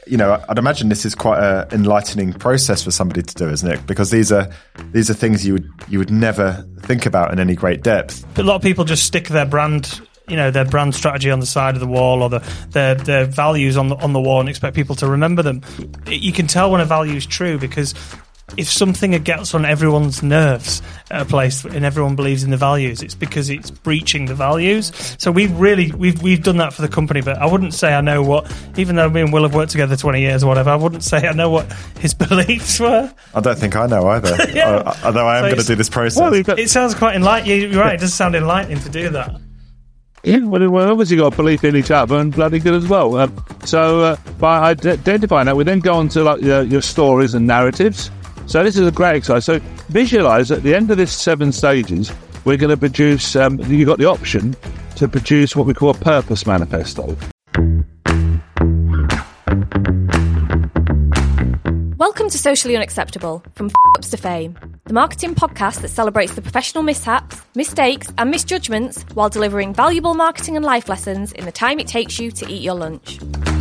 I'd imagine this is quite an enlightening process for somebody to do, isn't it? Because these are things you would never think about in any great depth. But a lot of people just stick their brand, their brand strategy on the side of the wall, or their values on the wall, and expect people to remember them. You can tell when a value is true, because if something gets on everyone's nerves at a place and everyone believes in the values, it's because it's breaching the values. So we've done that for the company, but I wouldn't say I know what, even though me and Will have worked together 20 years or whatever, I wouldn't say I know what his beliefs were. I don't think I know either. Yeah. Although I am going to do this process. Well, it sounds quite enlightening. You're right, it does sound enlightening to do that. Yeah, well, obviously got a belief in each other and bloody good as well. So by identifying that, we then go on to your stories and narratives. So this is a great exercise. So visualise at the end of this 7 stages, we're going to produce, you've got the option to produce what we call a purpose manifesto. Welcome to Socially Unacceptable, from F***ups to Fame, the marketing podcast that celebrates the professional mishaps, mistakes and misjudgments while delivering valuable marketing and life lessons in the time it takes you to eat your lunch.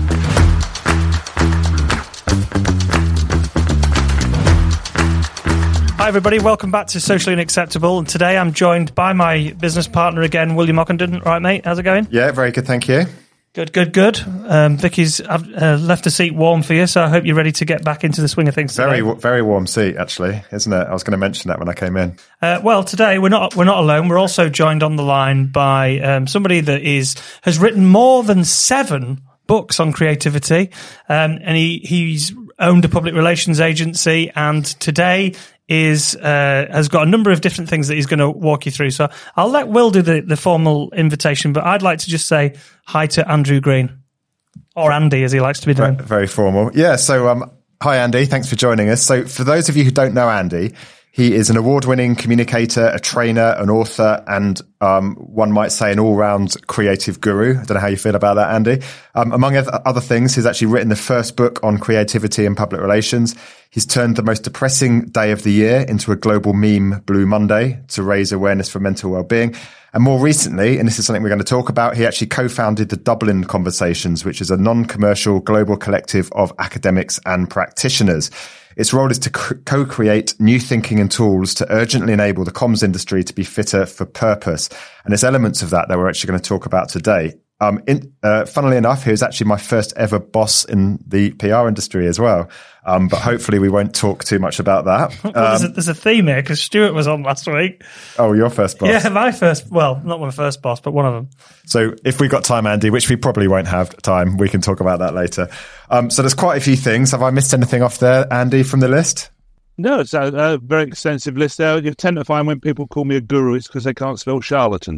Hi everybody, welcome back to Socially Unacceptable, and today I'm joined by my business partner again, William Ockenden. Right, mate, how's it going? Yeah, very good, thank you. Good. Vicky's left a seat warm for you, so I hope you're ready to get back into the swing of things today. Very warm seat, actually, isn't it? I was going to mention that when I came in. Well, today we're not alone. We're also joined on the line by somebody that has written more than 7 books on creativity, and he's owned a public relations agency, and today has got a number of different things that he's going to walk you through. So I'll let Will do the formal invitation, but I'd like to just say hi to Andrew Green, or Andy as he likes to be known. Very formal. Yeah, so hi Andy, thanks for joining us. So for those of you who don't know Andy, he is an award-winning communicator, a trainer, an author, and one might say an all-round creative guru. I don't know how you feel about that, Andy. Among other things, he's actually written the first book on creativity and public relations. He's turned the most depressing day of the year into a global meme, Blue Monday, to raise awareness for mental well-being. And more recently, and this is something we're going to talk about, he actually co-founded the Dublin Conversations, which is a non-commercial global collective of academics and practitioners. Its role is to co-create new thinking and tools to urgently enable the comms industry to be fitter for purpose. And there's elements of that we're actually going to talk about today. Funnily enough, he was actually my first ever boss in the PR industry as well. But hopefully we won't talk too much about that. There's a theme here because Stuart was on last week. Oh, your first boss? Yeah, my first. Well, not my first boss, but one of them. So if we got time, Andy, which we probably won't have time, we can talk about that later. So there's quite a few things. Have I missed anything off there, Andy, from the list? No, it's a very extensive list there. You tend to find when people call me a guru, it's because they can't spell charlatan.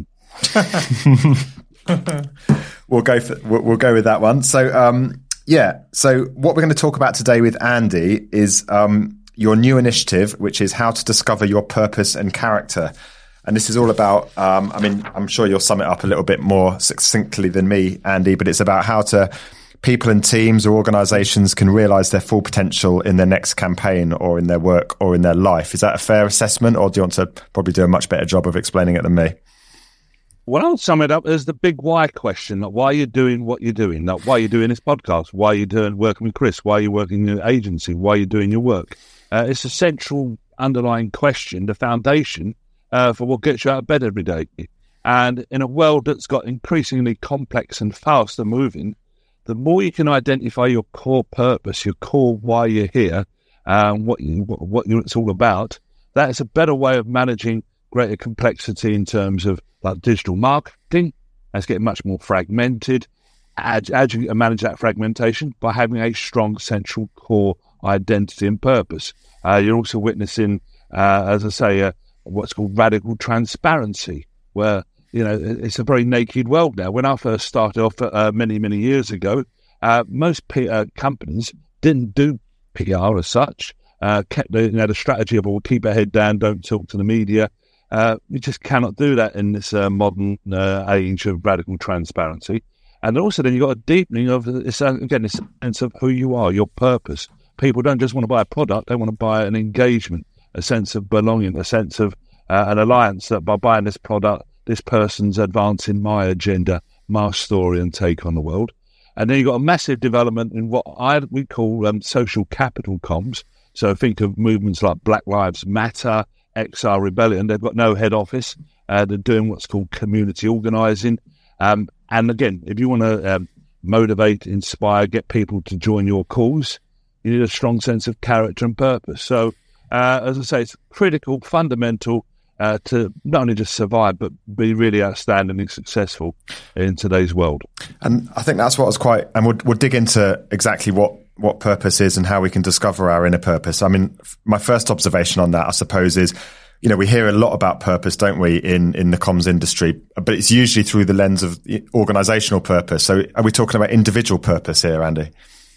We'll go with that one. So, So what we're going to talk about today with Andy is your new initiative, which is how to discover your purpose and character. And this is all about, I'm sure you'll sum it up a little bit more succinctly than me, Andy, but it's about how people and teams or organizations can realize their full potential in their next campaign or in their work or in their life. Is that a fair assessment, or do you want to probably do a much better job of explaining it than me? Well, I'll sum it up as the big why question. Like, why are you doing what you're doing? Like, why are you doing this podcast? Why are you working with Chris? Why are you working in your agency? Why are you doing your work? It's a central underlying question, the foundation for what gets you out of bed every day. And in a world that's got increasingly complex and faster moving, the more you can identify your core purpose, your core why you're here, what it's all about, that is a better way of managing greater complexity in terms of like digital marketing. It's getting much more fragmented. How do you manage that fragmentation? By having a strong central core identity and purpose. You're also witnessing, as I say, what's called radical transparency, where it's a very naked world now. When I first started off many, many years ago, most companies didn't do PR as such. Kept the strategy of, well, keep our head down, don't talk to the media. You just cannot do that in this modern age of radical transparency. And also then you've got a deepening of this sense of who you are, your purpose. People don't just want to buy a product, they want to buy an engagement, a sense of belonging, a sense of an alliance that by buying this product, this person's advancing my agenda, my story and take on the world. And then you've got a massive development in what we call social capital comms. So think of movements like Black Lives Matter, XR Rebellion. They've got no head office. They're doing what's called community organising. And again, if you want to motivate, inspire, get people to join your cause, you need a strong sense of character and purpose. So, as I say, it's critical, fundamental to not only just survive, but be really outstandingly successful in today's world. And I think that's what was quite, and we'll dig into exactly what purpose is and how we can discover our inner purpose. I mean, my first observation on that, I suppose, is, you know, we hear a lot about purpose, don't we, in the comms industry, but it's usually through the lens of organisational purpose. So are we talking about individual purpose here, Andy?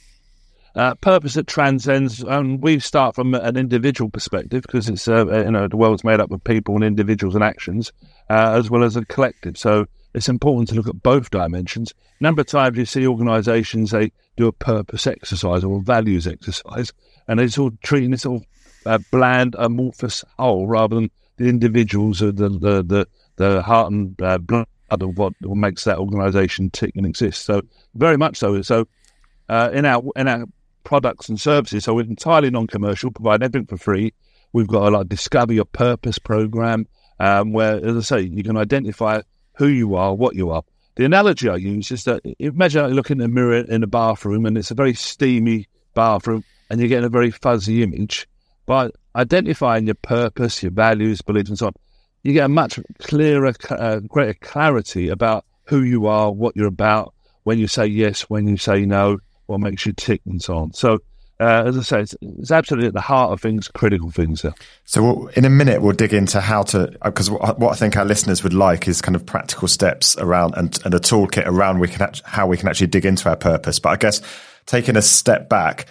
Purpose that transcends, and we start from an individual perspective because it's, the world's made up of people and individuals and actions, as well as a collective. So it's important to look at both dimensions. A number of times you see organisations, they do a purpose exercise or a values exercise, and they're sort of treating this sort of bland, amorphous whole rather than the individuals or the heart and blood of what makes that organisation tick and exist. So very much so. So in our products and services, so we're entirely non-commercial, provide everything for free. We've got a Discover Your Purpose program, where, as I say, you can identify who you are, what you are. The analogy I use is that imagine you look in the mirror in a bathroom and it's a very steamy bathroom and you're getting a very fuzzy image. By identifying your purpose, your values, beliefs and so on, you get a much clearer, greater clarity about who you are, what you're about, when you say yes, when you say no, what makes you tick and so on. So, as I say, it's absolutely at the heart of things, critical things there. So in a minute, we'll dig into how to, because what I think our listeners would like is kind of practical steps around and a toolkit around how we can actually dig into our purpose. But I guess taking a step back,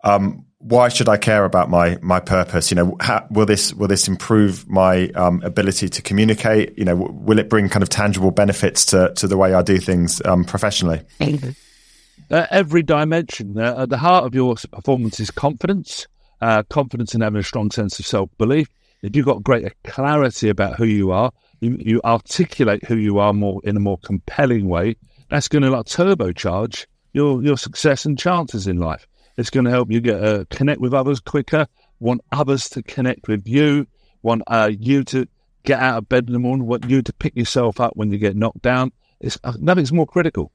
why should I care about my purpose? You know, will this improve my ability to communicate? You know, will it bring kind of tangible benefits to the way I do things professionally? Every dimension. At the heart of your performance is confidence. Confidence in having a strong sense of self-belief. If you've got greater clarity about who you are, you articulate who you are in a more compelling way. That's going to turbocharge your success and chances in life. It's going to help you get connect with others quicker, want others to connect with you, want you to get out of bed in the morning, want you to pick yourself up when you get knocked down. Nothing's more critical.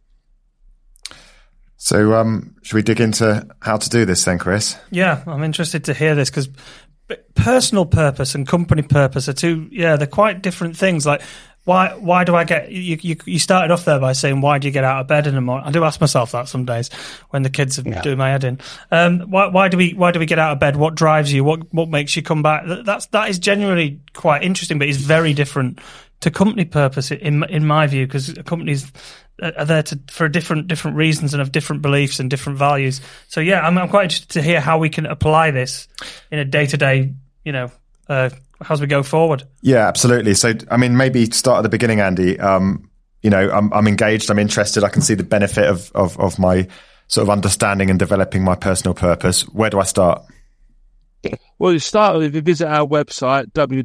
So should we dig into how to do this then, Chris? Yeah, I'm interested to hear this because personal purpose and company purpose are they're quite different things. Like, why do I get, you started off there by saying, why do you get out of bed in the morning? I do ask myself that some days when the kids are doing my head in. Why do we get out of bed? What drives you? What makes you come back? That is genuinely quite interesting, but it's very different to company purpose in my view, because companies are there for different reasons and have different beliefs and different values. So yeah, I'm quite interested to hear how we can apply this in a day-to-day, as we go forward. Yeah, absolutely. So, I mean, maybe start at the beginning, Andy. I'm engaged, I'm interested, I can see the benefit of my sort of understanding and developing my personal purpose. Where do I start? Well, you start if you visit our website,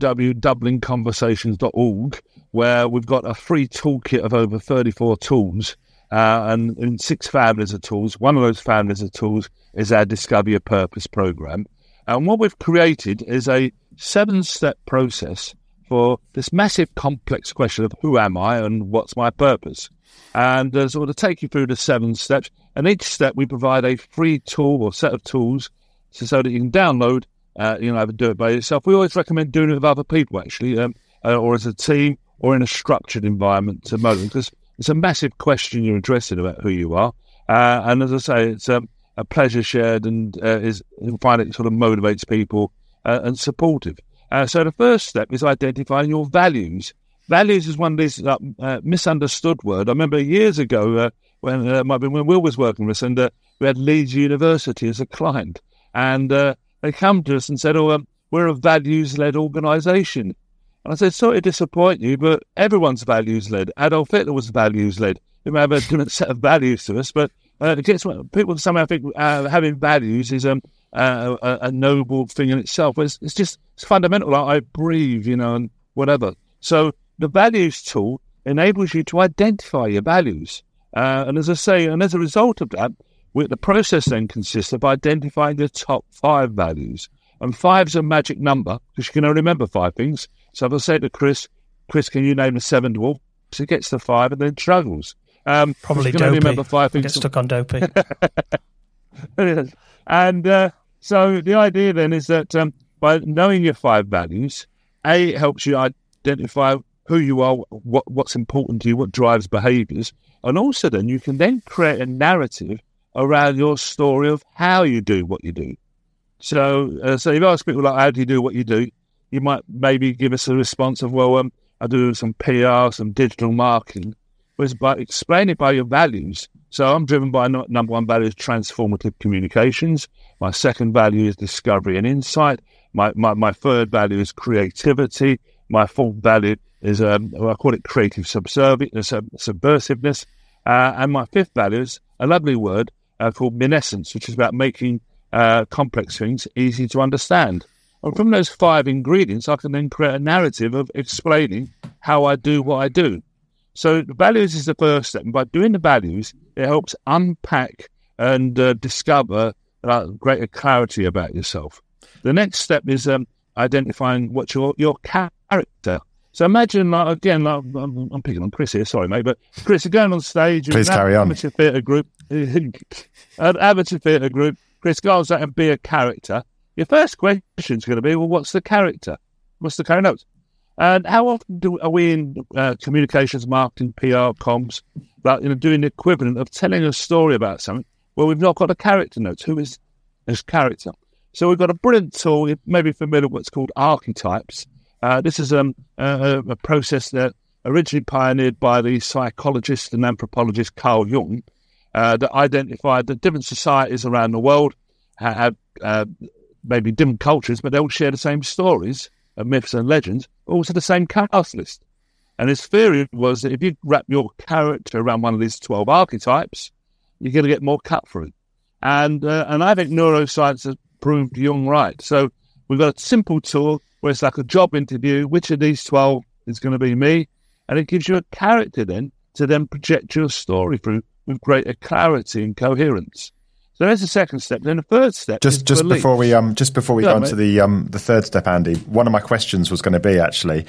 www.dublinconversations.org, where we've got a free toolkit of over 34 tools, and in 6 families of tools. One of those families of tools is our Discover Your Purpose program. And what we've created is a 7-step process for this massive complex question of who am I and what's my purpose. And so we'll take you through the 7 steps. And each step we provide a free tool or set of tools so that you can download, either do it by yourself. We always recommend doing it with other people, actually, or as a team or in a structured environment to motivate, because it's a massive question you're addressing about who you are. And as I say, it's a pleasure shared, and you'll find it sort of motivates people and supportive. So the first step is identifying your values. Values is one of these misunderstood word. I remember years ago when Will was working with us, and we had Leeds University as a client, and they come to us and said, we're a values-led organisation. And I said, sorry to disappoint you, but everyone's values-led. Adolf Hitler was values-led. He may have a different set of values to us, but people somehow think having values is a noble thing in itself. It's fundamental. Like I breathe, and whatever. So the values tool enables you to identify your values. And as I say, and as a result of that, the process then consists of identifying the top 5 values. And 5's a magic number because you can only remember 5 things. So if I say to Chris, can you name the 7 dwarfs? He gets to 5 and then struggles. Probably can dopey. only remember 5 things. Get stuck on dopey. And so the idea then is that by knowing your 5 values, it helps you identify who you are, what's important to you, what drives behaviours, and also then you can then create a narrative around your story of how you do what you do. So if you ask people like, how do you do what you do? You might maybe give us a response of, well, I do some PR, some digital marketing. Whereas by explain it by your values. So I'm driven by number 1 value is transformative communications. My second value is discovery and insight. My third value is creativity. My fourth value is, I call it creative subversiveness. And my fifth value is a lovely word called minescence, which is about making complex things easy to understand. And from those 5 ingredients, I can then create a narrative of explaining how I do what I do. So the values is the first step. And by doing the values, it helps unpack and discover greater clarity about yourself. The next step is identifying what's your character. So imagine, I'm picking on Chris here, sorry, mate, but Chris, you're going on stage. Please carry on. Amateur theatre group. An amateur theatre group. Chris goes out and be a character. Your first question is going to be, well, what's the character? What's the character? And how often are we in communications, marketing, PR, comms, doing the equivalent of telling a story about something? Well, we've not got a character note. Who is this character? So we've got a brilliant tool. You may be familiar with what's called archetypes. This is a process that originally pioneered by the psychologist and anthropologist Carl Jung that identified that different societies around the world have maybe different cultures, but they all share the same stories and myths and legends, also the same caste list. And his theory was that if you wrap your character around one of these 12 archetypes, you're going to get more cut through. And I think neuroscience has proved Jung right. So we've got a simple tool where it's like a job interview. Which of these 12 is going to be me? And it gives you a character then to then project your story through with greater clarity and coherence. So that's the second step. Then the third step just before we go on to the third step, Andy, one of my questions was going to be actually,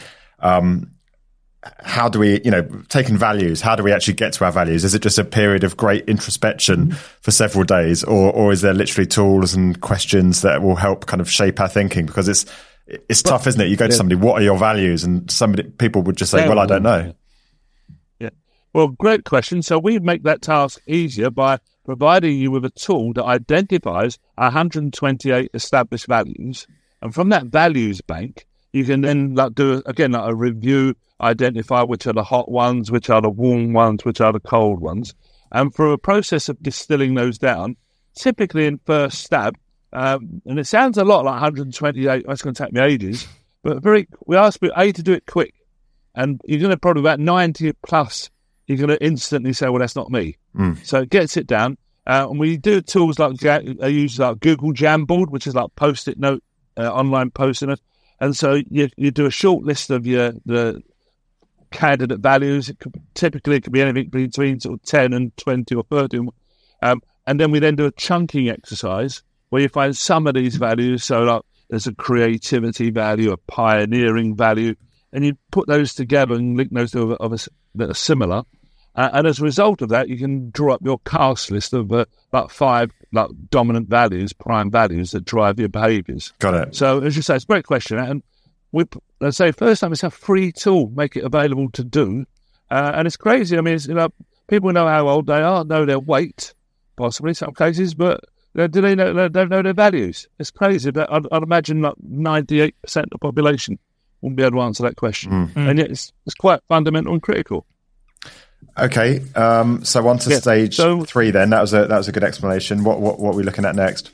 how do we, taking values, how do we actually get to our values? Is it just a period of great introspection for several days, or is there literally tools and questions that will help kind of shape our thinking? Because it's tough, isn't it? You go to somebody, what are your values? And people would just say, well, I don't know. Yeah. Well, great question. So we make that task easier by providing you with a tool that identifies 128 established values. And from that values bank, you can then do a review, identify which are the hot ones, which are the warm ones, which are the cold ones. And through a process of distilling those down, typically in first stab, and it sounds a lot like 128, that's going to take me ages, but we ask people, to do it quick. And you're going to probably about 90 plus, you're going to instantly say, well, that's not me. So it gets it down. And we do tools like Google Jamboard, which is like Post-it note, online Post-it note. And so you do a short list of the candidate values. It could be anything between sort of 10 and 20 or 30. And then we then do a chunking exercise where you find some of these values. So like there's a creativity value, a pioneering value, and you put those together and link those to that are similar. And as a result of that, you can draw up your cast list of about 5 dominant values, prime values that drive your behaviours. Got it. So as you say, it's a great question. And let's say first time it's a free tool, make it available to do. And it's crazy. I mean, people know how old they are, know their weight, possibly in some cases, but do they know? They don't know their values. It's crazy. But I'd imagine 98% of the population wouldn't be able to answer that question. And yet it's quite fundamental and critical. Okay, so on to stage 3 then. That was a good explanation. What are we looking at next?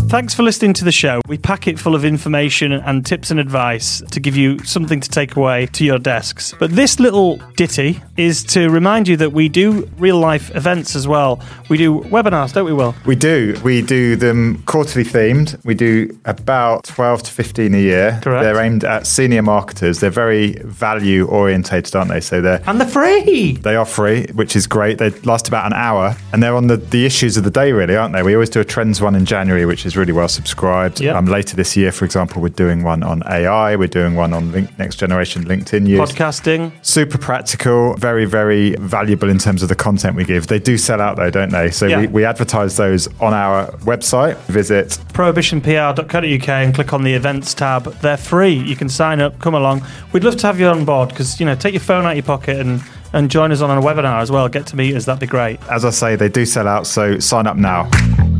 Thanks for listening to the show. We pack it full of information and tips and advice to give you something to take away to your desks. But this little ditty is to remind you that we do real-life events as well. We do webinars, don't we, Will? We do. We do them quarterly themed. We do about 12 to 15 a year. Correct. They're aimed at senior marketers. They're very value-orientated, aren't they? So And they're free! they are free, which is great. They last about an hour, and they're on the issues of the day, really, aren't they? We always do a trends one in January, which is really well subscribed. Yep. Later this year, for example, we're doing one on AI. We're doing one on next generation LinkedIn use. Podcasting. Super practical, very, very valuable in terms of the content we give. They do sell out though, don't they? So Yeah. we advertise those on our website. Visit prohibitionpr.co.uk and click on the events tab. They're free. You can sign up, come along. We'd love to have you on board because, take your phone out your pocket and join us on a webinar as well. Get to meet us. That'd be great. as I say, they do sell out, so sign up now.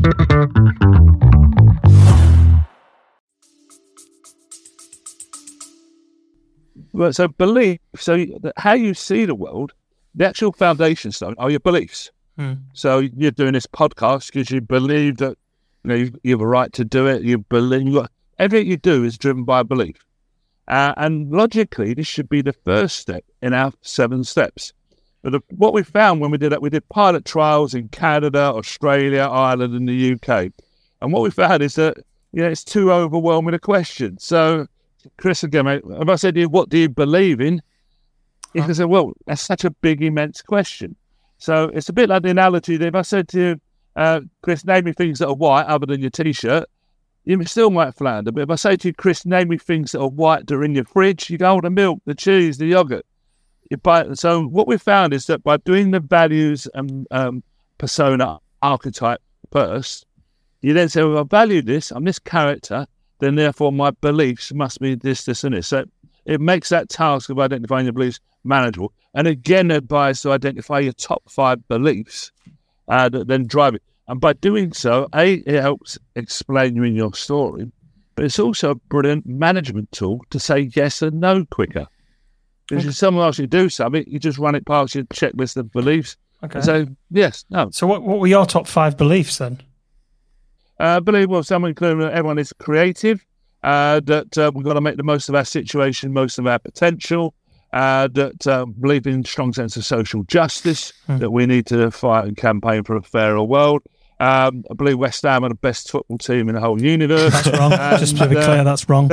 Well, so belief, how you see the world, the actual foundation stone are your beliefs. So you're doing this podcast because you believe that you have a right to do it. You believe everything you do is driven by belief, and logically, this should be the first step in our 7 steps. But what we found when we did that, we did pilot trials in Canada, Australia, Ireland, and the UK, and what we found is that it's too overwhelming a question. So, Chris, again, mate, if I said to you, what do you believe in? You can say, well, that's such a big, immense question. So it's a bit like the analogy that if I said to you, Chris, name me things that are white other than your T-shirt, you still might flounder. But if I say to you, Chris, name me things that are white that are in your fridge, you go, the milk, the cheese, the yoghurt. So what we found is that by doing the values and persona archetype first, you then say, well, I value this, I'm this character, then therefore my beliefs must be this, this, and this. So it makes that task of identifying your beliefs manageable. And again, advise to identify your top 5 beliefs that then drive it. And by doing so, it helps explain you in your story, but it's also a brilliant management tool to say yes and no quicker. Because if someone else you do something, you just run it past your checklist of beliefs. Okay. So, yes, no. So what were your top 5 beliefs then? Believe, someone including everyone is creative, that we've got to make the most of our situation, most of our potential, that believe in strong sense of social justice, that we need to fight and campaign for a fairer world. I believe West Ham are the best football team in the whole universe. That's wrong. Just to be clear, that's wrong.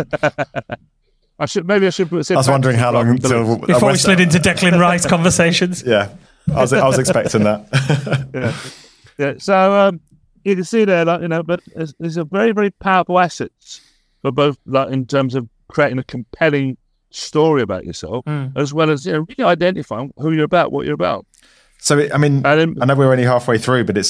I should put. I was wondering how long until Before we slid into Declan Rice conversations. Yeah, I was expecting that. Yeah. So you can see there, but there's a very, very powerful assets for both, in terms of creating a compelling story about yourself, as well as really identifying who you're about, what you're about. So, I know we're only halfway through, but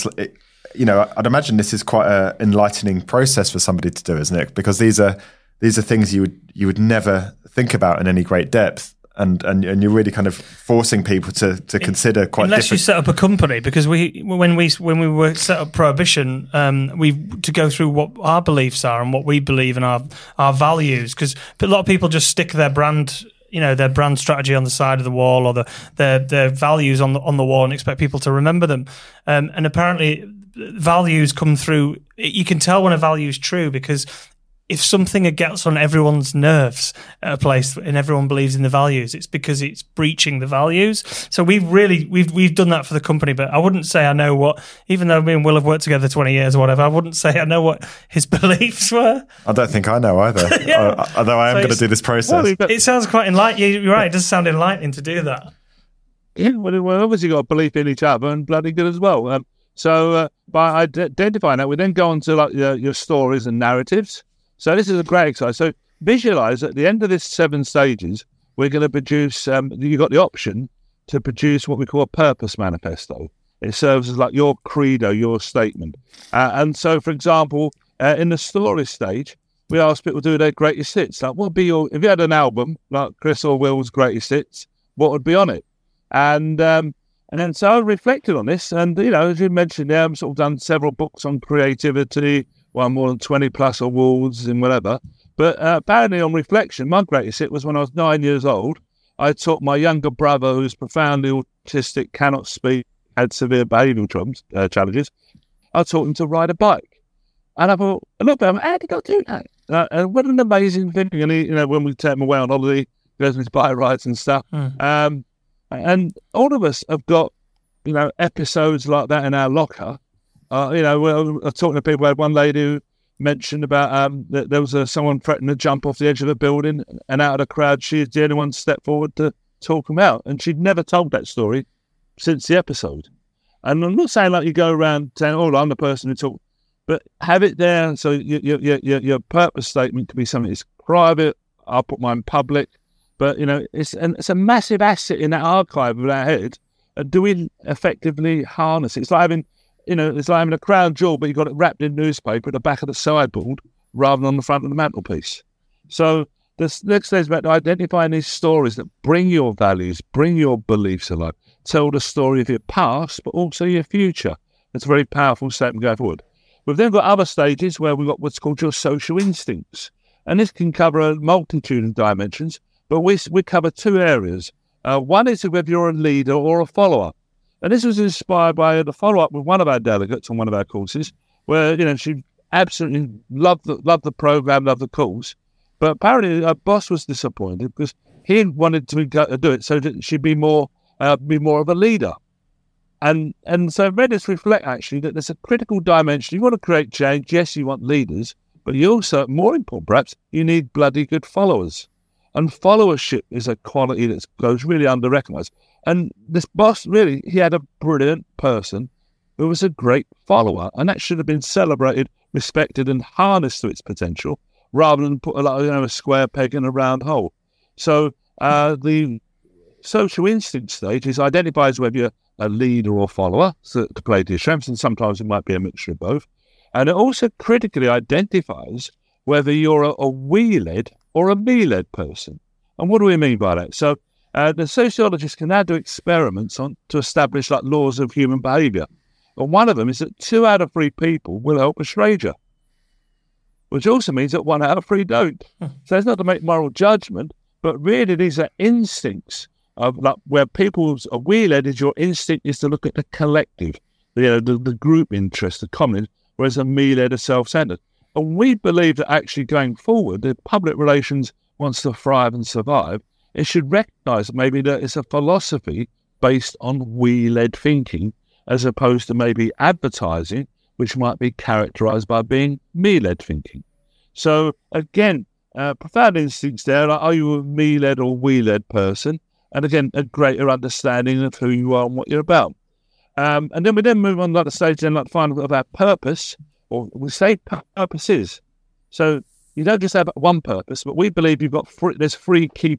I'd imagine this is quite an enlightening process for somebody to do, isn't it? Because these are things you would never think about in any great depth, and you're really kind of forcing people to consider quite. Unless you set up a company, because when we were set up Prohibition, to go through what our beliefs are and what we believe in our values, because a lot of people just stick their brand. Their brand strategy on the side of the wall, or their values on the wall, and expect people to remember them. And apparently, values come through. You can tell when a value is true because if something gets on everyone's nerves at a place and everyone believes in the values, it's because it's breaching the values. So we've done that for the company, but I wouldn't say I know what, even though me and Will have worked together 20 years or whatever, I wouldn't say I know what his beliefs were. I don't think I know either, although I am going to do this process. It sounds quite enlightening. You're right, it does sound enlightening to do that. Yeah, well, obviously you've got a belief in each other and bloody good as well. So by identifying that, we then go on to your stories and narratives. So this is a great exercise. So visualize at the end of this 7 stages, we're going to produce, you've got the option to produce what we call a purpose manifesto. It serves as like your credo, your statement. And so, for example, in the story stage, we ask people to do their greatest hits. Like, what would be if you had an album, like Chris or Will's greatest hits, what would be on it? And then so I reflected on this. And, as you mentioned there, I've sort of done several books on creativity, won more than 20 plus awards and whatever. But apparently on reflection, my greatest hit was when I was 9 years old. I taught my younger brother, who's profoundly autistic, cannot speak, had severe behavioural challenges. I taught him to ride a bike. And I thought, I looked at him, how did I do that? And what an amazing thing. And he, when we take him away on holiday, he goes with his bike rides and stuff. And all of us have got, episodes like that in our locker. We're talking to people. I had one lady who mentioned about that there was someone threatening to jump off the edge of a building, and out of the crowd, she is the only one to step forward to talk him out. And she'd never told that story since the episode. And I'm not saying like you go around saying, "Oh, I'm the person who talked," but have it there. So your purpose statement could be something that's private. I'll put mine public, but it's a massive asset in that archive of our head. And do we effectively harness it? It's like having, it's like having a crown jewel, but you've got it wrapped in newspaper at the back of the sideboard rather than on the front of the mantelpiece. So this next stage is about identifying these stories that bring your values, bring your beliefs alive. Tell the story of your past, but also your future. It's a very powerful statement going forward. We've then got other stages where we've got what's called your social instincts. And this can cover a multitude of dimensions, but we cover two areas. One is whether you're a leader or a follower. And this was inspired by the follow-up with one of our delegates on one of our courses, where, she absolutely loved the program, loved the course. But apparently her boss was disappointed because he wanted to do it so that she'd be more of a leader. And so it made us reflect, actually, that there's a critical dimension. You want to create change. Yes, you want leaders, but you also, more important perhaps, you need bloody good followers. And followership is a quality that goes really under-recognised. And this boss, really, he had a brilliant person who was a great follower, and that should have been celebrated, respected, and harnessed to its potential, rather than put a square peg in a round hole. So the social instinct stage is identifies whether you're a leader or follower, so to play to your strengths, and sometimes it might be a mixture of both. And it also critically identifies whether you're a we-led or a me-led person. And what do we mean by that? So the sociologists can now do experiments to establish laws of human behaviour. And one of them is that 2 out of 3 people will help a stranger, which also means that 1 out of 3 don't. So it's not to make moral judgment, but really these are instincts of where people's we-led is your instinct is to look at the collective, the group interest, the common, whereas a me-led is self-centred. And we believe that actually going forward, if public relations wants to thrive and survive, it should recognise maybe that it's a philosophy based on we-led thinking, as opposed to maybe advertising, which might be characterised by being me-led thinking. So again, profound instincts there. Are you a me-led or we-led person? And again, a greater understanding of who you are and what you're about. And then we move on to the stage final of our purpose, or we say purposes. So you don't just have one purpose, but we believe there's 3 key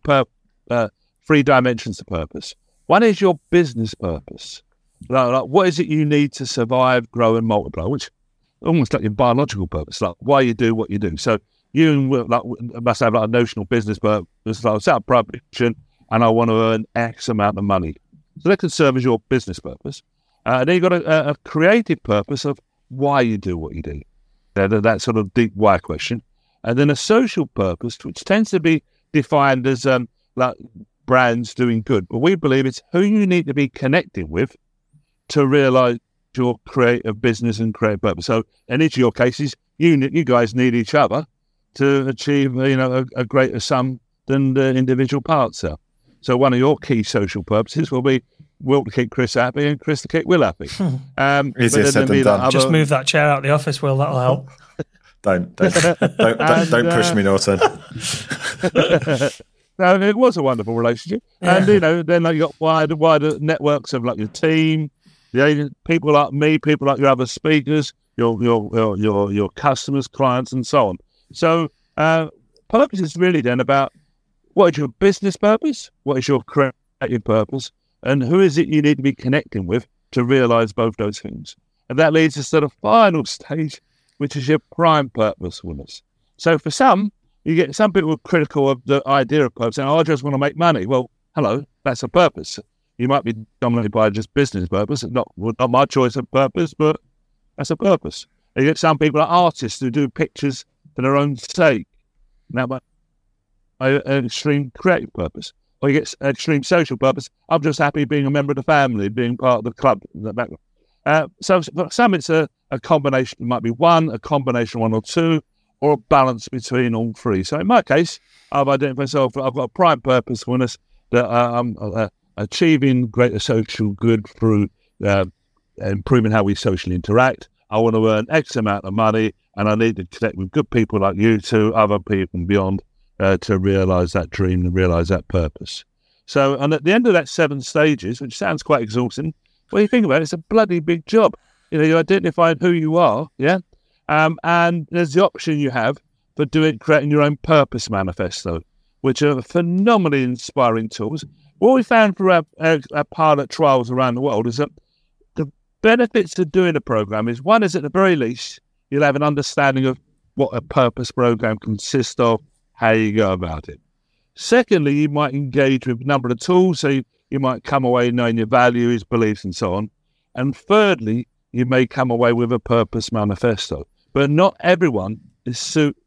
3 dimensions to purpose. One is your business purpose. What is it you need to survive, grow, and multiply? Which almost like your biological purpose, like why you do what you do. So you must have a notional business purpose, like set up production, and I want to earn X amount of money. So that can serve as your business purpose. And then you've got a creative purpose of why you do what you do. That sort of deep why question. And then a social purpose, which tends to be defined as brands doing good. But we believe it's who you need to be connected with to realise your creative business and creative purpose. So in each of your cases, you guys need each other to achieve a greater sum than the individual parts are. So one of your key social purposes will be Will to keep Chris happy and Chris to keep Will happy. Easier said than done. Just move that chair out the office, Will. That'll help. Don't push me, Norton. No, it was a wonderful relationship, and then you got wider networks of your team, people like me, people like your other speakers, your customers, clients, and so on. So purpose is really then about what is your business purpose, what is your creative purpose, and who is it you need to be connecting with to realise both those things. And that leads us to the final stage, which is your prime purposefulness. So for some, you get some people critical of the idea of purpose, saying, I just want to make money. Well, hello, that's a purpose. You might be dominated by just business purpose. It's not my choice of purpose, but that's a purpose. You get some people, like artists, who do pictures for their own sake. Now, an extreme creative purpose. Or you get extreme social purpose. I'm just happy being a member of the family, being part of the club. So for some, it's a combination. It might be a combination, one or two, or a balance between all three. So in my case, I've identified myself, I've got a prime purposefulness that I'm achieving greater social good through improving how we socially interact. I want to earn X amount of money, and I need to connect with good people like you to other people and beyond to realise that dream and realise that purpose. So, and at the end of that 7 stages, which sounds quite exhausting, when you think about it, it's a bloody big job. You identify who you are, yeah? And there's the option you have for creating your own purpose manifesto, which are phenomenally inspiring tools. What we found through our pilot trials around the world is that the benefits of doing a program is, one is at the very least, you'll have an understanding of what a purpose program consists of, how you go about it. Secondly, you might engage with a number of tools, so you might come away knowing your values, beliefs, and so on. And thirdly, you may come away with a purpose manifesto. But not everyone is suited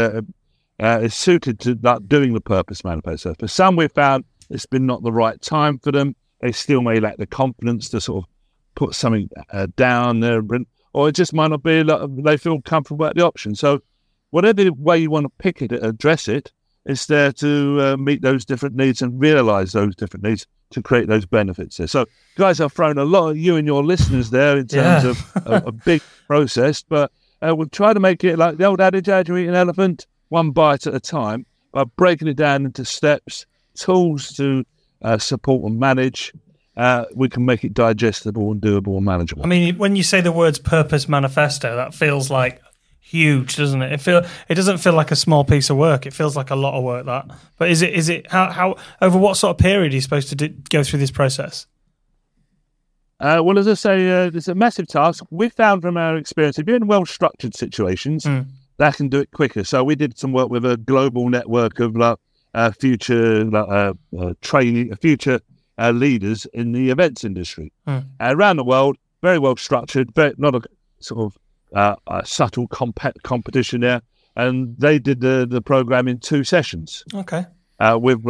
to doing the purpose manifesto. For some, we've found it's been not the right time for them. They still may lack the confidence to sort of put something down there, or it just might not be they feel comfortable about the option. So whatever way you want to pick it, address it, it's there to meet those different needs and realise those different needs to create those benefits there. So, guys, I've thrown a lot of you and your listeners there in terms of a big process, but we'll try to make it like the old adage, how do you eat an elephant? One bite at a time, by breaking it down into steps, tools to support and manage. We can make it digestible and doable and manageable. I mean, when you say the words purpose manifesto, that feels like huge, doesn't it? It doesn't feel like a small piece of work. It feels like a lot of work. That, but is it how over what sort of period are you supposed to go through this process? Well, as I say, it's a massive task. We found from our experience, if you're in well-structured situations, that can do it quicker. So we did some work with a global network of future leaders in the events industry around the world. Very well structured, not a sort of subtle competition there. And they did the program in 2 sessions. Okay, with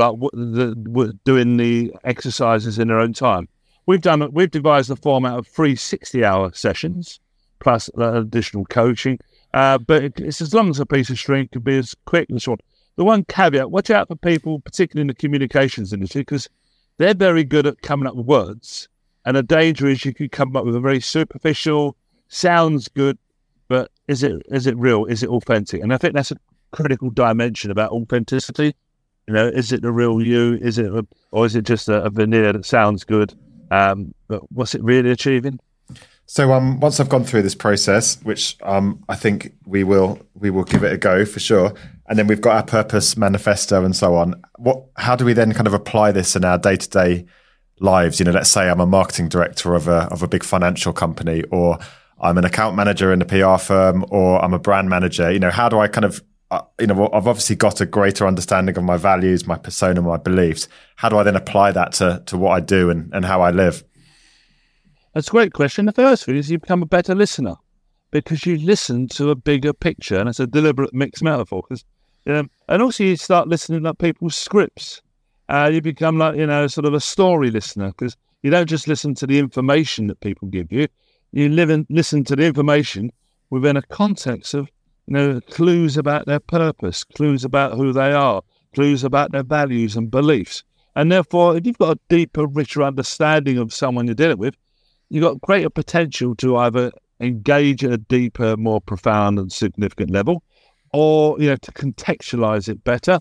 doing the exercises in their own time. We've devised a format of 3 60-hour sessions plus additional coaching. But it's as long as a piece of string, can be as quick and short. The one caveat: watch out for people, particularly in the communications industry, because they're very good at coming up with words. And the danger is you could come up with a very superficial, sounds good, but is it real? Is it authentic? And I think that's a critical dimension about authenticity. Is it the real you? Or is it just a veneer that sounds good? But what's it really achieving? So once I've gone through this process, which I think we will give it a go for sure, and then we've got our purpose manifesto and so on. How do we then kind of apply this in our day-to-day lives? Let's say I'm a marketing director of a big financial company, or I'm an account manager in a PR firm, or I'm a brand manager. How do I kind of I've obviously got a greater understanding of my values, my persona, my beliefs. How do I then apply that to what I do and how I live? That's a great question. The first thing is you become a better listener because you listen to a bigger picture, and it's a deliberate mixed metaphor. And also you start listening to people's scripts. You become sort of a story listener because you don't just listen to the information that people give you. You listen to the information within a context of clues about their purpose, clues about who they are, clues about their values and beliefs. And therefore, if you've got a deeper, richer understanding of someone you're dealing with, you've got greater potential to either engage at a deeper, more profound and significant level, or, to contextualize it better,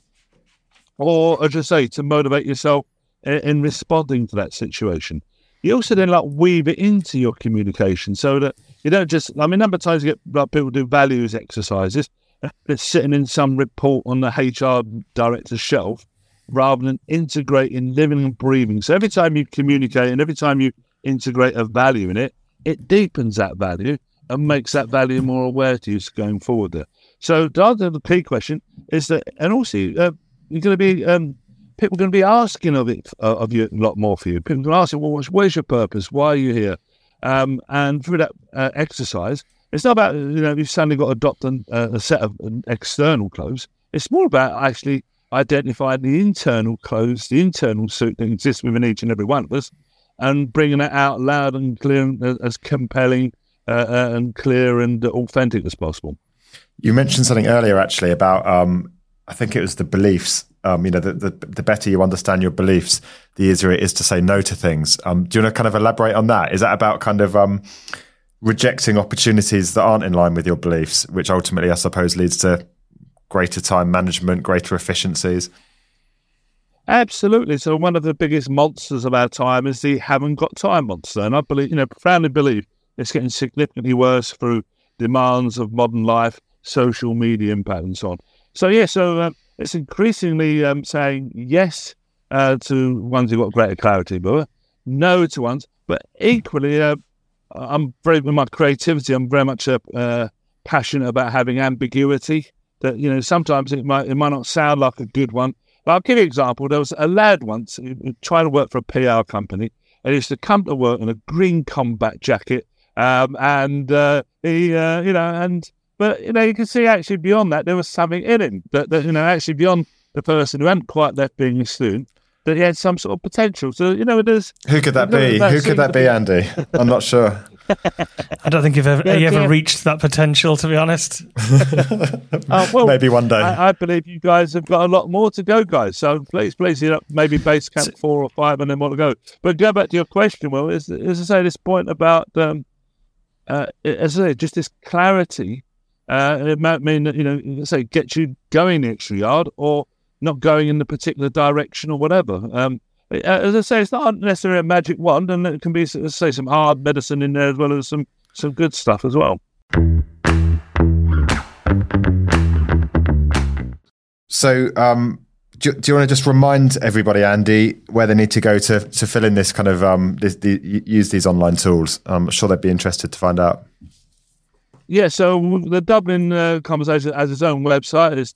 or, as I say, to motivate yourself in responding to that situation. You also then weave it into your communication so that you don't just, a number of times you get people do values exercises that's sitting in some report on the HR director's shelf rather than integrating, living and breathing. So every time you communicate and every time you integrate a value in it, it deepens that value and makes that value more aware to you going forward there. So to answer the key question is that, and also you're going to be, people are going to be asking of you a lot more for you. People are going to ask you, well, where's your purpose? Why are you here? And through that exercise, it's not about, you've suddenly got to adopt a set of external clothes. It's more about actually identifying the internal clothes, the internal suit that exists within each and every one of us, and bringing it out loud and clear, and as compelling and clear and authentic as possible. You mentioned something earlier, actually, about I think it was the beliefs. The better you understand your beliefs, the easier it is to say no to things. Do you want to kind of elaborate on that? Is that about kind of rejecting opportunities that aren't in line with your beliefs, which ultimately, I suppose, leads to greater time management, greater efficiencies? Absolutely. So one of the biggest monsters of our time is the haven't got time monster. And I believe, profoundly believe it's getting significantly worse through demands of modern life, social media impact and so on. So, it's increasingly saying yes to ones who've got greater clarity, but no to ones. But equally, I'm very, with my creativity, I'm very much passionate about having ambiguity. That, sometimes it might not sound like a good one. But I'll give you an example. There was a lad once who tried to work for a PR company, and he used to come to work in a green combat jacket, But you can see actually beyond that there was something in him that actually beyond the person who hadn't quite left being a student, that he had some sort of potential. So there's who could that be? Who could that be, Andy? I'm not sure. I don't think you've ever reached that potential, to be honest. Maybe one day. I believe you guys have got a lot more to go, guys. So please, maybe base camp 4 or 5 and then more to go. But go back to your question. Well, as I say, this point about just this clarity. It might mean that, get you going the extra yard or not going in the particular direction or whatever. As I say, it's not necessarily a magic wand, and it can be, let's say, some hard medicine in there as well as some good stuff as well. So, do you want to just remind everybody, Andy, where they need to go to fill in this kind of use these online tools? I'm sure they'd be interested to find out. Yeah, so the Dublin Conversation has its own website. It's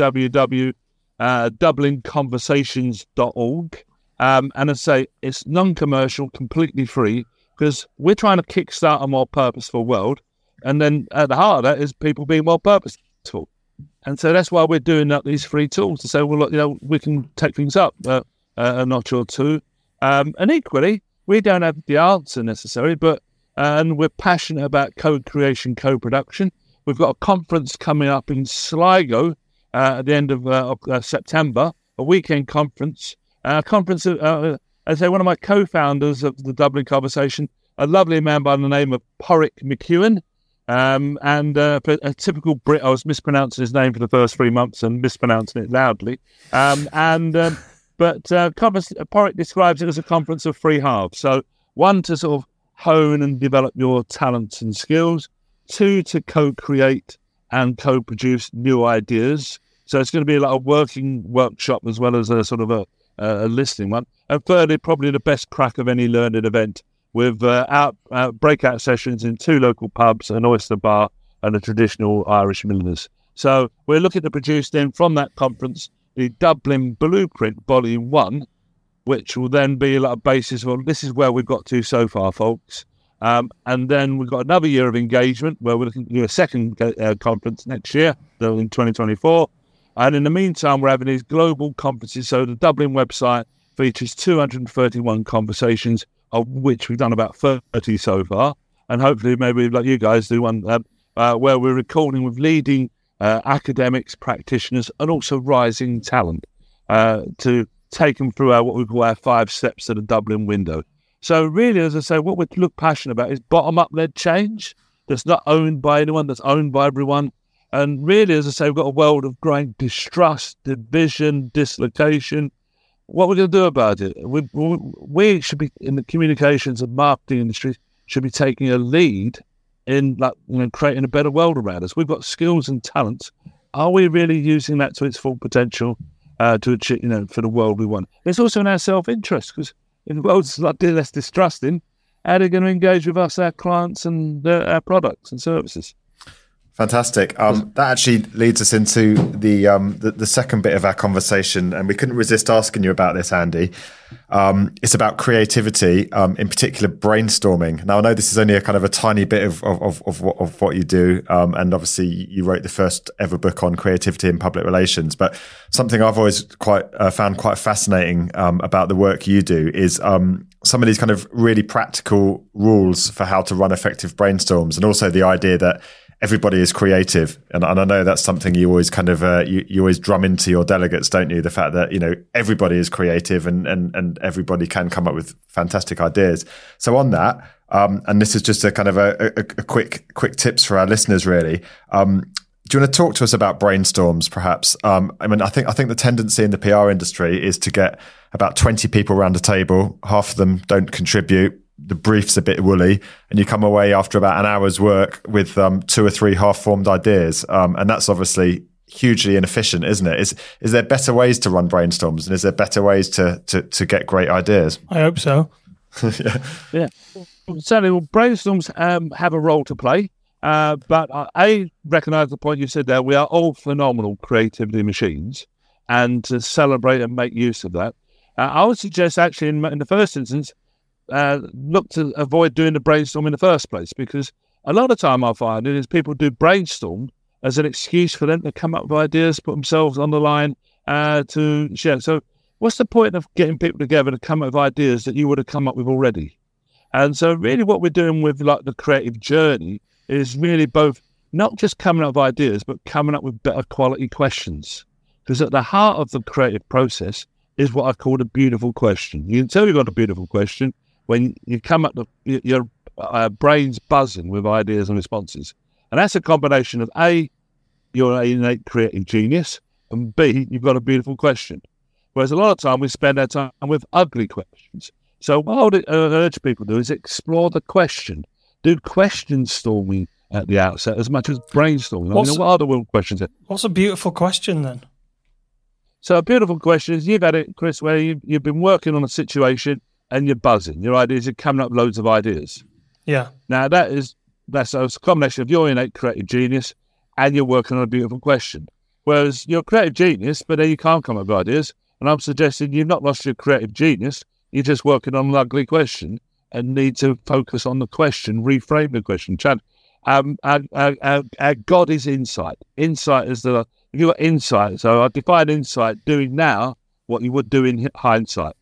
www.dublinconversations.org. And I say it's non-commercial, completely free, because we're trying to kickstart a more purposeful world. And then at the heart of that is people being more purposeful. And so that's why we're doing these free tools to say, well, look, we can take things up a notch or two. And equally, we don't have the answer necessarily, but and we're passionate about co-creation, co-production. We've got a conference coming up in Sligo at the end of September, a weekend conference. I say one of my co-founders of the Dublin Conversation, a lovely man by the name of Porrick McEwen, and a typical Brit. I was mispronouncing his name for the first 3 months and mispronouncing it loudly. But Porrick describes it as a conference of 3 halves. So 1 to sort of hone and develop your talents and skills, 2 to co-create and co-produce new ideas. So it's going to be like a working workshop as well as a sort of a listening one. And thirdly, probably the best crack of any learning event with breakout sessions in 2 local pubs, an oyster bar and a traditional Irish milliners. So we're looking to produce then from that conference the Dublin Blueprint Volume 1, which will then be like a basis. Well, this is where we've got to so far, folks. And then we've got another year of engagement where we're looking to do a second conference next year, in 2024. And in the meantime, we're having these global conferences. So the Dublin website features 231 conversations, of which we've done about 30 so far. And hopefully maybe like you guys do one where we're recording with leading academics, practitioners, and also rising talent to take them through what we call our 5 steps to the Dublin window. So really, as I say, what we look passionate about is bottom-up led change that's not owned by anyone, that's owned by everyone. And really, as I say, we've got a world of growing distrust, division, dislocation. What we're going to do about it? We should be, in the communications and marketing industry, should be taking a lead in creating a better world around us. We've got skills and talents. Are we really using that to its full potential? To achieve, for the world we want. It's also in our self-interest, because if the world's less distrusting, how are they going to engage with us, our clients, and our products and services? Fantastic. That actually leads us into the second bit of our conversation, and we couldn't resist asking you about this, Andy. It's about creativity, in particular brainstorming. Now, I know this is only a kind of a tiny bit of what you do, and obviously you wrote the first ever book on creativity in public relations. But something I've always found quite fascinating about the work you do is some of these kind of really practical rules for how to run effective brainstorms, and also the idea that everybody is creative, and I know that's something you always kind of you always drum into your delegates, don't you? The fact that everybody is creative and everybody can come up with fantastic ideas. So on that, and this is just a kind of a quick tips for our listeners, really. Do you want to talk to us about brainstorms, perhaps? I mean, I think the tendency in the PR industry is to get about 20 people around a table. Half of them don't contribute. The brief's a bit woolly, and you come away after about an hour's work with 2 or 3 half-formed ideas, and that's obviously hugely inefficient, isn't it? Is there better ways to run brainstorms, and is there better ways to get great ideas? I hope so. Yeah. Certainly, well, brainstorms have a role to play, but I recognise the point you said there. We are all phenomenal creativity machines, and to celebrate and make use of that, I would suggest actually in the first instance, look to avoid doing the brainstorm in the first place, because a lot of time I find it is people do brainstorm as an excuse for them to come up with ideas, put themselves on the line to share. So what's the point of getting people together to come up with ideas that you would have come up with already? And so really what we're doing with like the creative journey is really both not just coming up with ideas, but coming up with better quality questions. Because at the heart of the creative process is what I call a beautiful question. You can tell you've got a beautiful question when you come up, your brain's buzzing with ideas and responses. And that's a combination of A, you're an innate creative genius, and B, you've got a beautiful question. Whereas a lot of time we spend our time with ugly questions. So what I would urge people to do is explore the question. Do question storming at the outset as much as brainstorming. What are the real questions? What's a beautiful question then? So a beautiful question is, you've had it, Chris, where you've been working on a situation and you're buzzing. Your ideas, you're coming up with loads of ideas. Yeah. Now that's a combination of your innate creative genius and you're working on a beautiful question. Whereas you're a creative genius, but then you can't come up with ideas. And I'm suggesting you've not lost your creative genius. You're just working on an ugly question and need to focus on the question, reframe the question. Chad, our God is insight. Insight is if you've got insight, so I define insight doing now what you would do in hindsight.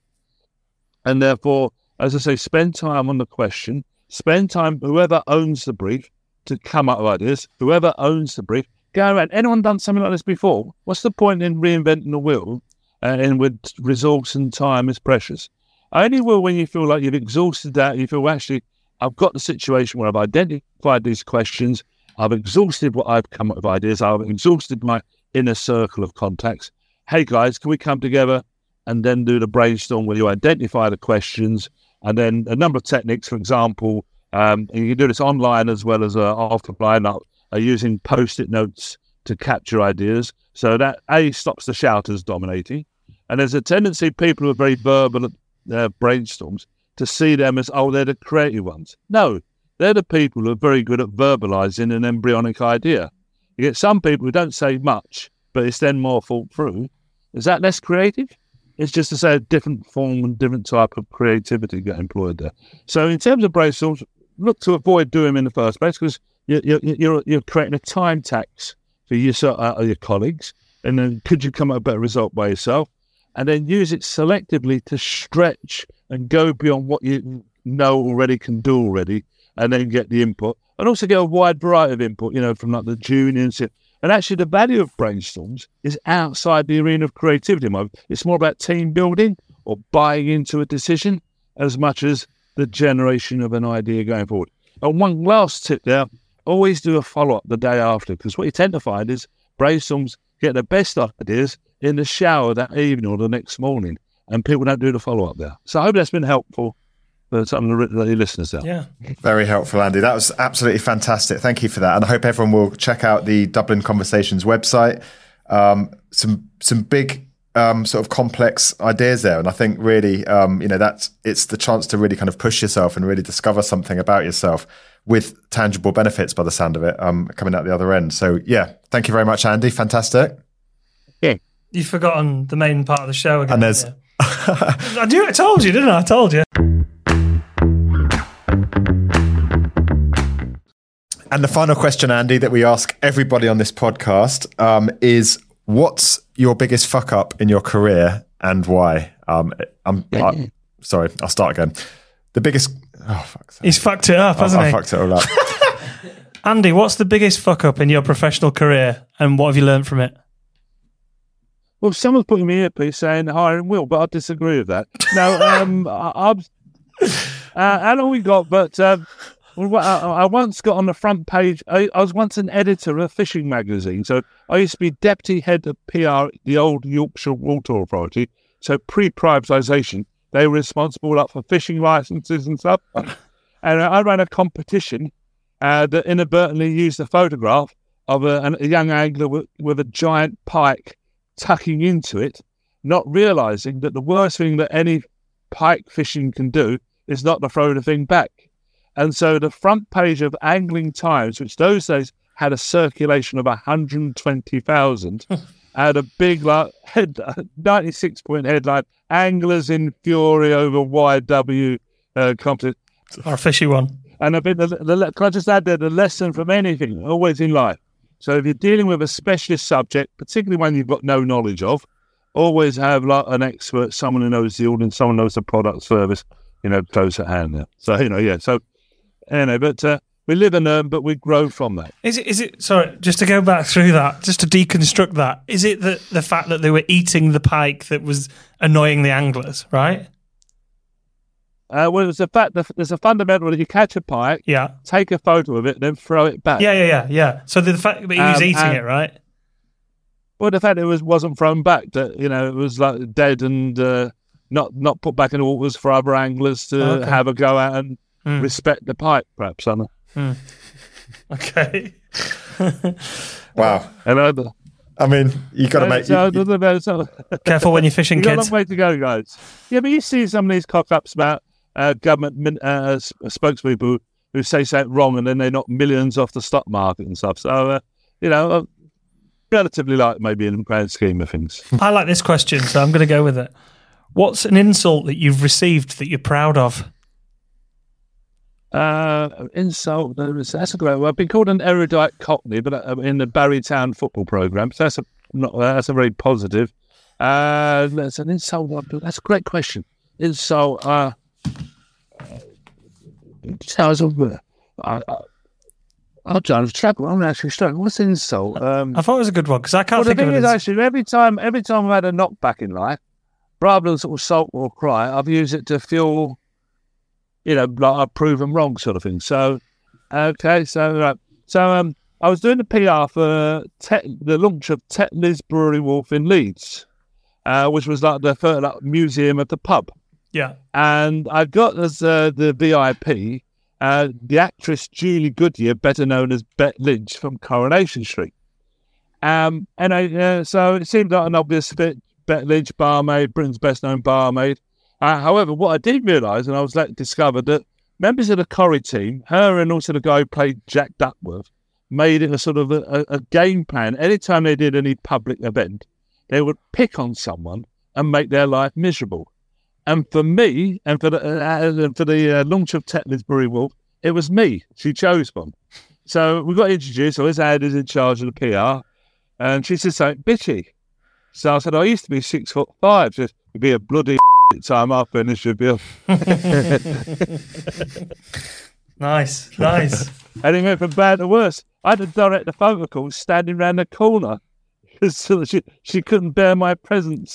And therefore, as I say, spend time on the question, spend time, whoever owns the brief, to come up with ideas, whoever owns the brief, go around. Anyone done something like this before? What's the point in reinventing the wheel and with resource and time is precious? Only will when you feel like you've exhausted that, you feel, actually, I've got the situation where I've identified these questions, I've exhausted what I've come up with ideas, I've exhausted my inner circle of contacts. Hey guys, can we come together and then do the brainstorm where you identify the questions, and then a number of techniques, for example, and you can do this online as well as offline, using post-it notes to capture ideas. So that A, stops the shouters dominating. And there's a tendency, people who are very verbal at their brainstorms, to see them as, they're the creative ones. No, they're the people who are very good at verbalizing an embryonic idea. You get some people who don't say much, but it's then more thought through. Is that less creative? It's just to say a different form and different type of creativity get employed there. So in terms of brainstorms, look to avoid doing them in the first place, because you're creating a time tax for your colleagues. And then could you come up with a better result by yourself? And then use it selectively to stretch and go beyond what you know already, can do already, and then get the input. And also get a wide variety of input, from like the juniors. And actually the value of brainstorms is outside the arena of creativity. It's more about team building or buying into a decision as much as the generation of an idea going forward. And one last tip there, always do a follow-up the day after, because what you tend to find is brainstorms get the best ideas in the shower that evening or the next morning, and people don't do the follow-up there. So I hope that's been helpful for some of the listeners there. Yeah. Very helpful, Andy. That was absolutely fantastic. Thank you for that. And I hope everyone will check out the Dublin Conversations website. Some big sort of complex ideas there. And I think really, it's the chance to really kind of push yourself and really discover something about yourself with tangible benefits by the sound of it, coming out the other end. So yeah, thank you very much, Andy. Fantastic. Yeah. You've forgotten the main part of the show again. And there's... I told you, didn't I? I told you. And the final question, Andy, that we ask everybody on this podcast is, what's your biggest fuck up in your career and why? Sorry, I'll start again. The biggest... Oh, fuck. He's fucked it up, hasn't he? I fucked it all up. Andy, what's the biggest fuck up in your professional career and what have you learned from it? Well, someone's putting me earpiece saying hiring Will, but I disagree with that. No, how long we got? But I once got on the front page. I was once an editor of a fishing magazine, so I used to be deputy head of PR at the old Yorkshire Water Authority. So pre-privatisation, they were responsible for fishing licences and stuff. And I ran a competition that inadvertently used a photograph of a young angler with a giant pike tucking into it, not realising that the worst thing that any pike fishing can do is not to throw the thing back. And so the front page of Angling Times, which those days had a circulation of 120,000, had a big 96-point headline, "Anglers in fury over YW competition." Our fishy one. And can I just add there, the lesson from anything, always in life. So if you're dealing with a specialist subject, particularly one you've got no knowledge of, always have an expert, someone who knows the audience, someone who knows the product service, close at hand there. So, but we live and learn, but we grow from that. Is it, sorry, just to go back through that, just to deconstruct that, is it the fact that they were eating the pike that was annoying the anglers, right? Well, it's the fact that there's a fundamental that you catch a pike, take a photo of it, then throw it back. Yeah. So the fact that he was eating it, right? Well, the fact it wasn't thrown back, that it was like dead and not put back in the waters for other anglers to have a go at and respect the pike, perhaps. Okay. Wow. And I mean, you got to make... Careful when you're fishing, kids. You've got a long way to go, guys. Yeah, but you see some of these cock-ups about government spokespeople who say something wrong and then they knock millions off the stock market and stuff. So, relatively light maybe in the grand scheme of things. I like this question, so I'm going to go with it. What's an insult that you've received that you're proud of? Insult, that's a great one. I've been called an erudite cockney, but in the Barrytown football programme, so that's a very positive. That's an insult. That's a great question. Insult. I'm trying to struggle. I'm actually struggling. What's insult? I thought it was a good one because I can't think of it. The thing is, actually, every time I've had a knockback in life, rather than sort of sulk or cry, I've used it to fuel, like I've proven wrong sort of thing. So, okay, so I was doing the PR for the launch of Tetley's Brewery Wharf in Leeds, which was like the first museum at the pub. Yeah. And I got as the VIP the actress Julie Goodyear, better known as Bet Lynch from Coronation Street. So it seemed like an obvious fit. Bet Lynch, barmaid, Britain's best known barmaid. However, what I did realise, and I was discovered that members of the Corrie team, her and also the guy who played Jack Duckworth, made it a sort of a game plan. Anytime they did any public event, they would pick on someone and make their life miserable. And for me, and for the launch of Tetley's Brewery Wharf, it was me. She chose one. So we got introduced. So Andy's in charge of the PR, and she said something bitchy. So I said, I used to be 6'5". She said, it'd be a bloody time I finish with you. Nice. And it went from bad to worse. I had to direct the phone call standing around the corner so she couldn't bear my presence.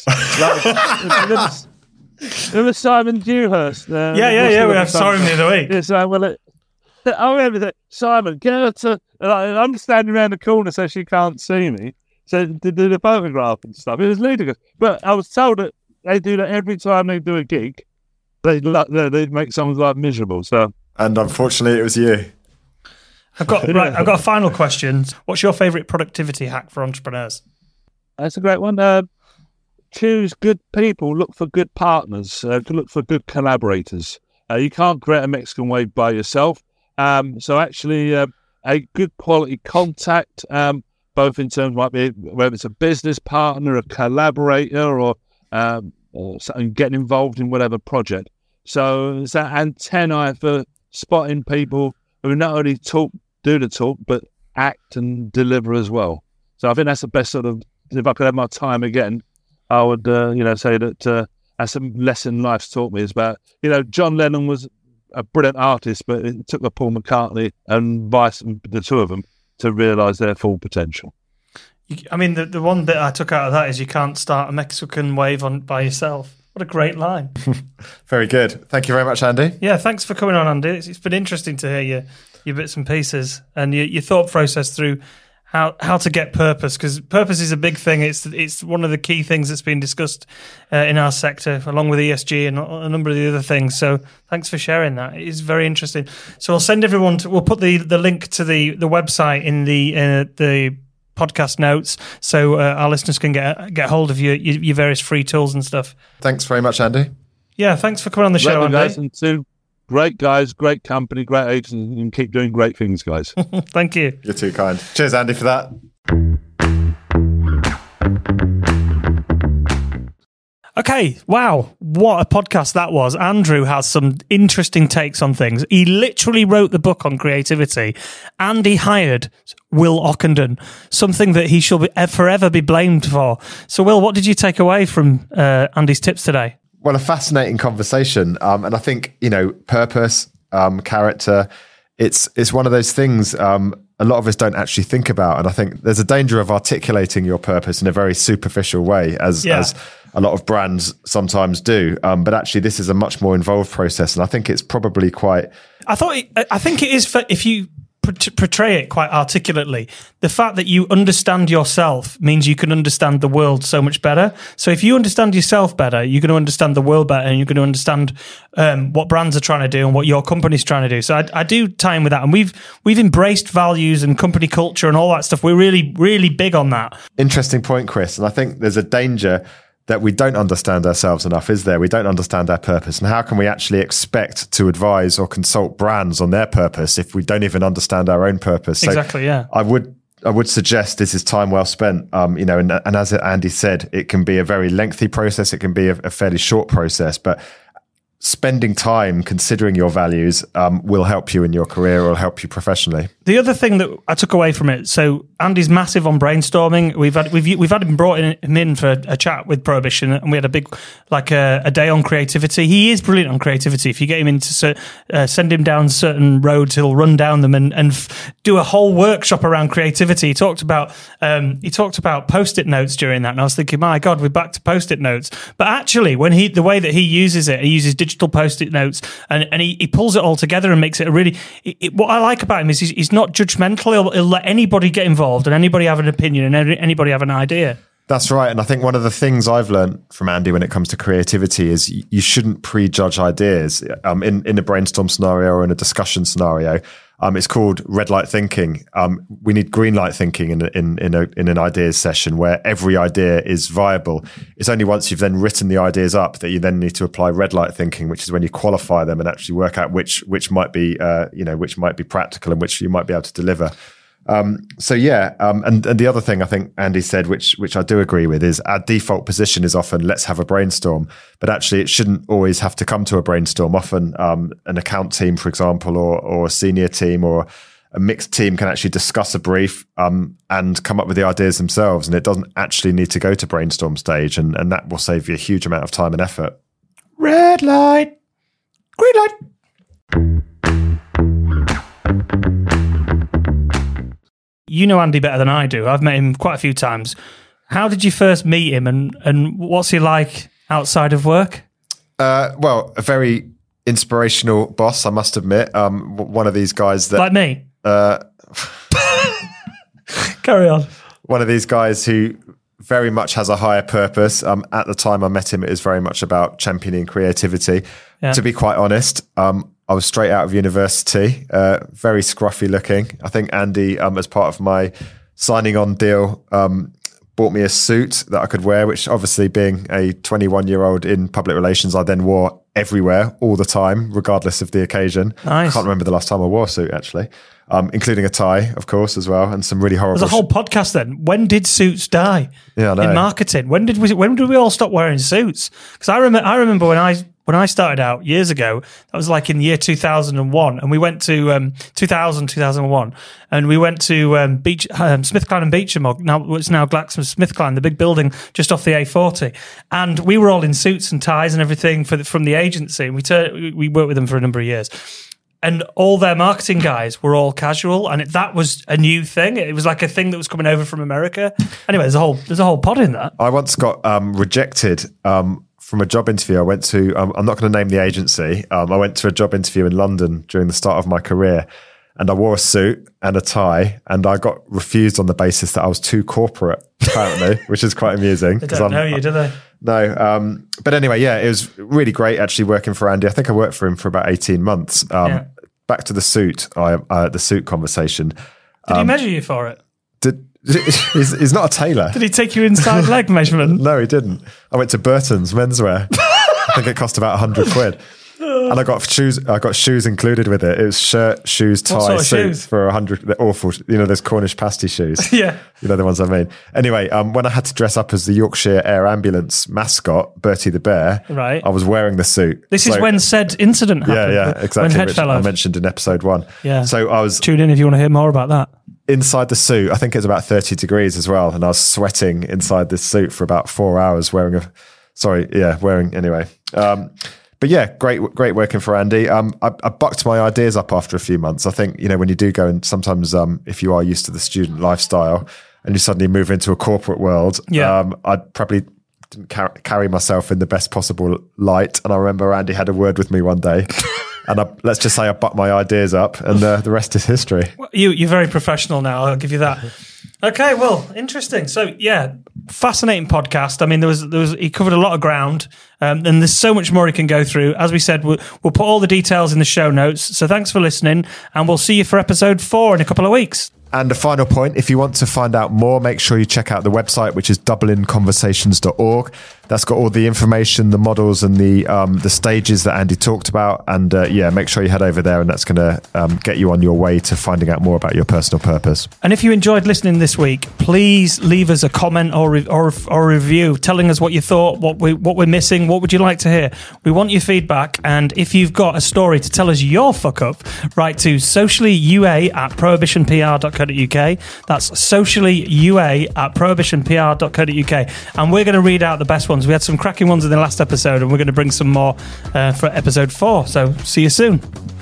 Remember Simon Dewhurst? Yeah. We saw him the other week. Yeah, so I remember that. Simon, get her to... I'm standing around the corner so she can't see me. So to do the photograph and stuff. It was ludicrous. But I was told that they do that every time they do a gig. They'd make someone's life miserable. So, and unfortunately, it was you. I've got a final question. What's your favourite productivity hack for entrepreneurs? That's a great one. choose good people, look for good partners, look for good collaborators. You can't create a Mexican wave by yourself. So actually, a good quality contact, both in terms might be whether it's a business partner, a collaborator, or getting involved in whatever project. So it's that antennae for spotting people who not only do the talk, but act and deliver as well. So I think that's the best sort of. If I could have my time again, I would, say that that's a lesson life's taught me. Is about, John Lennon was a brilliant artist, but it took a Paul McCartney and the two of them to realise their full potential. I mean, the one bit I took out of that is you can't start a Mexican wave by yourself. What a great line. Very good. Thank you very much, Andy. Yeah, thanks for coming on, Andy. It's been interesting to hear your bits and pieces and your thought process through how to get purpose, because purpose is a big thing. It's one of the key things that's been discussed in our sector, along with ESG and a number of the other things. So thanks for sharing that. It is very interesting. So I'll send everyone we'll put the link to the website in the podcast notes, so our listeners can get hold of your various free tools and stuff. Thanks very much, Andy. Yeah, thanks for coming on the show, Andy. Guys, and two great guys, great company, great agents, and keep doing great things, guys. Thank you. You're too kind. Cheers, Andy, for that. Okay, wow, what a podcast that was. Andrew has some interesting takes on things. He literally wrote the book on creativity, and he hired Will Ockenden, something that he shall forever be blamed for. So, Will, what did you take away from Andy's tips today? Well, a fascinating conversation. And I think, purpose, character, it's one of those things a lot of us don't actually think about. And I think there's a danger of articulating your purpose in a very superficial way, as a lot of brands sometimes do. But actually, this is a much more involved process. And I think it's probably quite... I think it is if you portray it quite articulately. The fact that you understand yourself means you can understand the world so much better. So if you understand yourself better, you're going to understand the world better, and you're going to understand what brands are trying to do and what your company's trying to do. So I do tie in with that, and we've embraced values and company culture and all that stuff. We're really, really big on that. Interesting point, Chris. And I think there's a danger that we don't understand ourselves enough, is there? We don't understand our purpose. And how can we actually expect to advise or consult brands on their purpose if we don't even understand our own purpose? Exactly, yeah. I would suggest this is time well spent. And as Andy said, it can be a very lengthy process. It can be a fairly short process, but spending time considering your values will help you in your career or help you professionally. The other thing that I took away from it, so Andy's massive on brainstorming. We've had him brought him in for a chat with Prohibition, and we had a big a day on creativity. He is brilliant on creativity. If you get him into send him down certain roads, he'll run down them and do a whole workshop around creativity. He talked about Post-it notes during that, and I was thinking, my God, we're back to Post-it notes. But actually, the way that he uses it, he uses digital Post-it notes, and he pulls it all together and makes it a really. What I like about him is he's not judgmental. He'll let anybody get involved and anybody have an opinion and anybody have an idea. That's right. And I think one of the things I've learned from Andy when it comes to creativity is you shouldn't prejudge ideas. In a brainstorm scenario or in a discussion scenario, it's called red light thinking. We need green light thinking in an ideas session where every idea is viable. It's only once you've then written the ideas up that you then need to apply red light thinking, which is when you qualify them and actually work out which might be which might be practical and which you might be able to deliver. And the other thing I think Andy said, which I do agree with, is our default position is often let's have a brainstorm, but actually it shouldn't always have to come to a brainstorm. Often an account team, for example, or a senior team or a mixed team can actually discuss a brief and come up with the ideas themselves, and it doesn't actually need to go to brainstorm stage, and that will save you a huge amount of time and effort. Red light, green light. You know Andy better than I do. I've met him quite a few times. How did you first meet him, and what's he like outside of work? Well, a very inspirational boss, I must admit. One of these guys that... Like me? Carry on. One of these guys who very much has a higher purpose. At the time I met him, it was very much about championing creativity. Yeah. To be quite honest, I was straight out of university, very scruffy looking. I think Andy, as part of my signing on deal, bought me a suit that I could wear, which obviously being a 21-year-old in public relations, I then wore everywhere all the time, regardless of the occasion. Nice. I can't remember the last time I wore a suit, actually, including a tie, of course, as well, and some really horrible... There's a whole podcast then. When did suits die? Yeah, I know. In marketing? When did we all stop wearing suits? Because I remember when I started out years ago, that was like in the year 2001, and we went to 2001, and we went to SmithKline and Beecham, or now it's now GlaxoSmithKline, the big building just off the A40, and we were all in suits and ties and everything from the agency, and we worked with them for a number of years. And all their marketing guys were all casual, and that was a new thing. It was like a thing that was coming over from America. Anyway, there's a whole pod in that. I once got rejected from a job interview. I went to, I'm not going to name the agency. I went to a job interview in London during the start of my career, and I wore a suit and a tie, and I got refused on the basis that I was too corporate, apparently, which is quite amusing. They don't know you, do they? No. But anyway, yeah, it was really great actually working for Andy. I think I worked for him for about 18 months. Back to the suit, the suit conversation. Did he measure you for it? He's not a tailor. Did he take you inside leg measurement? No, he didn't. I went to Burton's menswear. I think it cost about 100 quid. And I got shoes included with it. It was shirt, shoes, tie, sort of suit shoes? for 100. They're awful. You know, those Cornish pasty shoes. Yeah. You know, the ones I mean. Anyway, when I had to dress up as the Yorkshire Air Ambulance mascot, Bertie the Bear, right. I was wearing the suit. This is when said incident happened. Yeah, exactly. When Which I mentioned in episode 1. Yeah. So I was... Tune in if you want to hear more about that. Inside the suit, I think it was about 30 degrees as well. And I was sweating inside this suit for about 4 hours anyway. But yeah, great working for Andy. I bucked my ideas up after a few months. I think, you know, when you do go and sometimes if you are used to the student lifestyle and you suddenly move into a corporate world, I'd probably didn't carry myself in the best possible light. And I remember Andy had a word with me one day. And let's just say I bucked my ideas up, and the rest is history. Well, you're very professional now, I'll give you that. Okay, well, interesting. So, yeah, fascinating podcast. I mean, he covered a lot of ground, and there's so much more he can go through. As we said, we'll put all the details in the show notes. So thanks for listening, and we'll see you for episode 4 in a couple of weeks. And a final point, if you want to find out more, make sure you check out the website, which is dublinconversations.org. That's got all the information, the models, and the stages that Andy talked about. And make sure you head over there, and that's going to get you on your way to finding out more about your personal purpose. And if you enjoyed listening this week, please leave us a comment or review telling us what you thought, what we're missing, what would you like to hear. We want your feedback, and if you've got a story to tell us your fuck up, write to sociallyua@prohibitionpr.co.uk. That's sociallyua@prohibitionpr.co.uk, and we're going to read out the best ones. We had some cracking ones in the last episode, and we're going to bring some more for episode 4. So see you soon.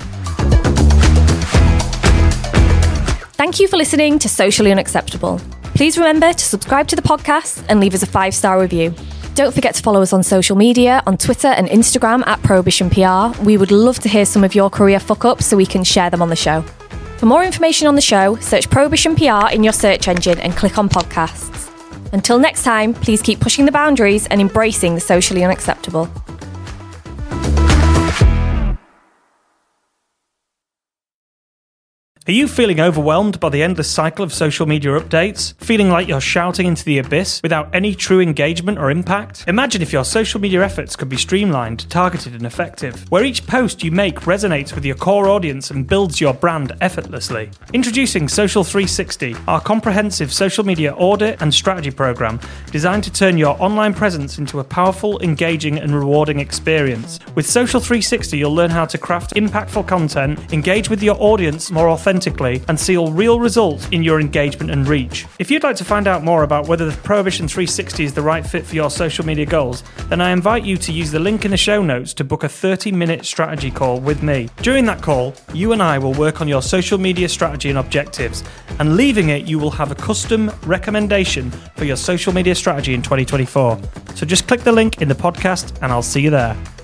Thank you for listening to Socially Unacceptable. Please remember to subscribe to the podcast and leave us a 5-star review. Don't forget to follow us on social media, on Twitter and Instagram @ProhibitionPR. We would love to hear some of your career fuck-ups so we can share them on the show. For more information on the show, search Prohibition PR in your search engine and click on podcasts. Until next time, please keep pushing the boundaries and embracing the socially unacceptable. Are you feeling overwhelmed by the endless cycle of social media updates? Feeling like you're shouting into the abyss without any true engagement or impact? Imagine if your social media efforts could be streamlined, targeted and effective, where each post you make resonates with your core audience and builds your brand effortlessly. Introducing Social 360, our comprehensive social media audit and strategy program designed to turn your online presence into a powerful, engaging and rewarding experience. With Social 360, you'll learn how to craft impactful content, engage with your audience more authentically, and seal real results in your engagement and reach. If you'd like to find out more about whether the Prohibition 360 is the right fit for your social media goals, then I invite you to use the link in the show notes to book a 30-minute strategy call with me. During that call, you and I will work on your social media strategy and objectives, and leaving it, you will have a custom recommendation for your social media strategy in 2024. So just click the link in the podcast and I'll see you there.